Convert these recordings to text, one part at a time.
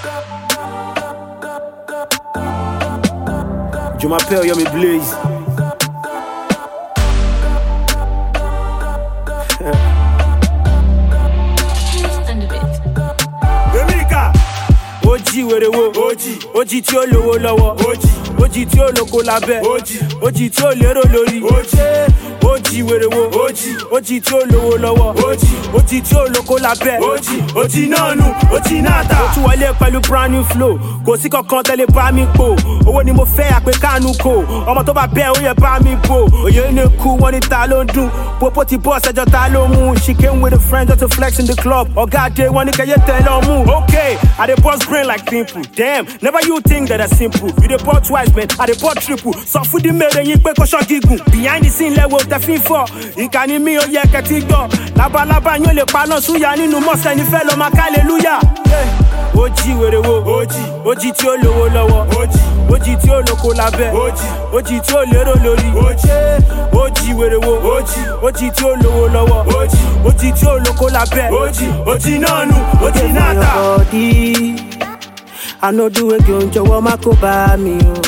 Jumapel, you're me blaze. Oji wèrè wo Oji tí ó lówó lọ́wọ́ Oji tí ó lóko lábẹ́ Oji tí ó lérò lórí Oji wèrè wo Oji tí ó lówó lọ́wọ́ Oji tí ó lóko lábẹ́ Oji náà nù Oji náà tà. Mo tún wọlé pẹ̀lú brand new flow kò sí kankan tẹ́lẹ̀ bá mi pò owó ni mo fẹ́ àpè kánú kò ọmọ tó bá bẹ́ ó yẹ bá mi bò òye ní kú wọn ní ta ló ń dún popo ti bọ́ ṣẹjọ́ ta ló mú she came with a friend just to flex in the club ọ̀gá dé wọn ní kẹyẹ tẹ̀ lọ́ mú. Okay, I dey bust brain like pimple damn never you think that I simple you dey bust twice man I dey bust triple sọ fún di mèrè yín pé kó ṣọ́ gígùn behind the scene lẹ́wọ̀ tẹ fi ń fọ́ ìkànnì mi ò yẹ kẹtí gbọ́ labalábá yín ò lè paná súyà nínú mọ́sẹ̀ nífẹ̀ẹ́ lọ́ máa hallelujah. Oji wèrè wo Oji tí ó lówó lọ́wọ́ Oji tí ó lóko lábẹ́ Oji tí ó lérò lórí Oji wèrè wo Oji tí ó lówó lọ́wọ́ Oji tí ó lóko lábẹ́ Oji náà nù Oji náà tà. I no do again jọ̀wọ́ má kó bá mi o.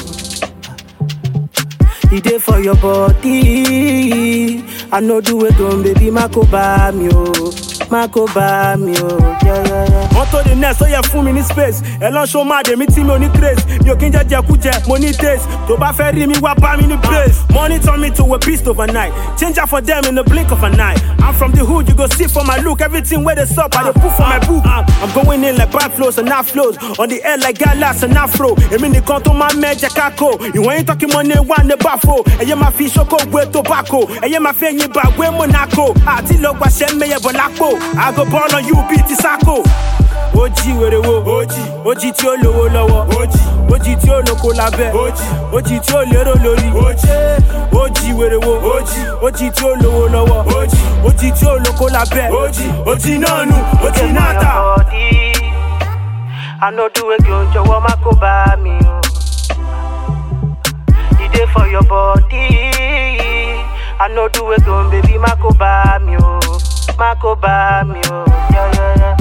E dey for your body. I no do again baby má kó bá mi o. Má kó bá mi o. On to the next, so yeah, fún mi ní space. Elon show mad, èmi tí mi ò ní grace. Mi ò kí ń jẹ kújẹ, mo ní taste. Tó bá fẹ́ rí mi wá bá mi ní base. Money turn me to a beast overnight. Change out for them in the blink of an eye. I'm from the hood, you go see for my look. Everything where they sup, I dey put for my book. I'm going in like bad flows and not flows. On the air like galas and afro. Èmi nìkan tó máa mẹ́jẹ kákò. Ìwọ̀n yín talking money wà ní báfo. Ẹyẹ máa fi ṣoko gbé tobacco. Ẹyẹ máa fi ẹyin bá gbé Monaco. Àti lọ gbàṣẹ mẹ́yẹ bọ̀ lápò. I go ball on you beat ti Sako. Oji wèrè wo Oji tí ó lówó lọ́wọ́ Oji tí ó lóko lábẹ́ Oji tí ó lérò lórí Oji wèrè wo Oji tí ó lówó lọ́wọ́ Oji tí ó lóko lábẹ́ Oji náà nù Oji náà tà. I no do again jọ̀wọ́ má kó bá mi o. E dey for your body. I no do again baby má kó bá mi o. Má kó bá mi o. Yeah.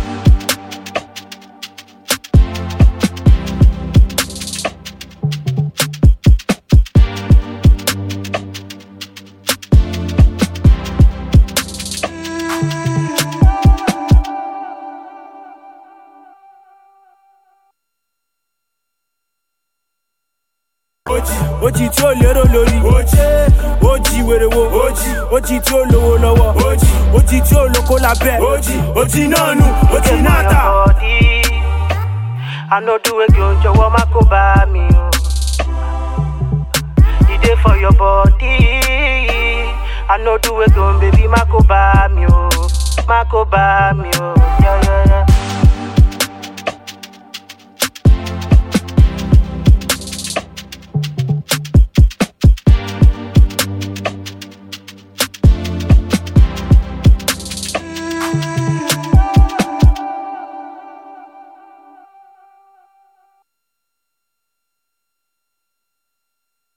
Oji tí ó lérò lórí Oji wèrè wo Oji tí ó lówó lọ́wọ́ Oji tí ó lóko lábẹ́ Oji náà nù Oji náà tà. I no do again jọ̀wọ́ má kó bá mi o. E dey for your body. I no do again baby má kó bá mi o. Má kó bá mi o.